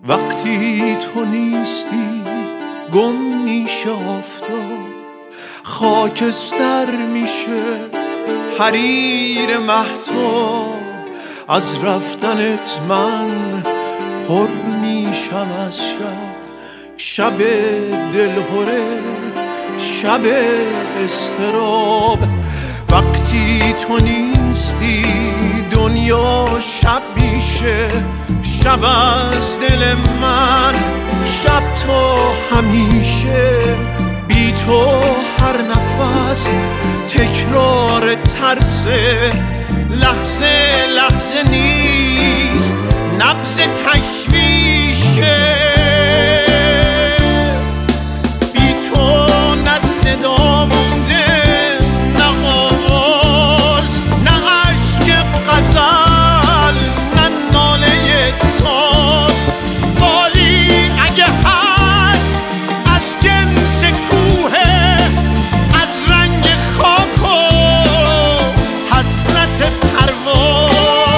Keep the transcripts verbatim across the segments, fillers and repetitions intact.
وقتی تو نیستی گم میشه آفتاب، خاکستر میشه حریر مهتاب. از رفتنت من پر میشم از شب، شب دلهره، شب اضطراب. وقتی تو نیستی دنیا شب میشه، شب از دل من، شب تو همیشه. بی تو هر نفس تکرار ترسه، لحظه لحظه نیست نبض تشویشه. بی تو نه صدا مونده، نه آواز، نه عشق غزل، نه ناله ساز. بالی اگه هست از جنس کوه، از رنگ خاک و حسرت پرواز.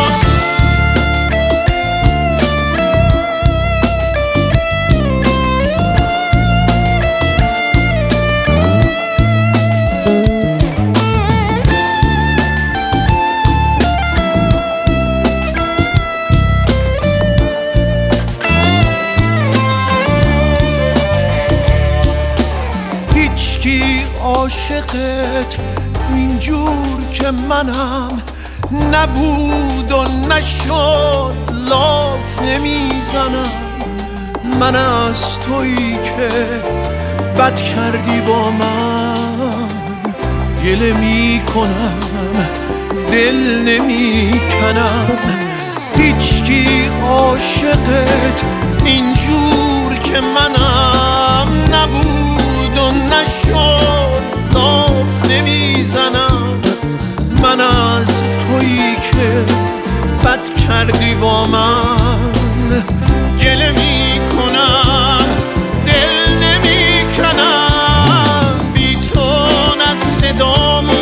هیچکی عاشقت اینجور که منم نبود و نشد، لاف نمیزنم. من از تویی که بد کردی با من گله میکنم، دل نمیکنم. هیچکی عاشقت اینجور که منم نبود و نشد، لاف نمیزنم. من از تویی که بد کردی با من گله میکنم، دل نمیکنم. بی تو نه صدا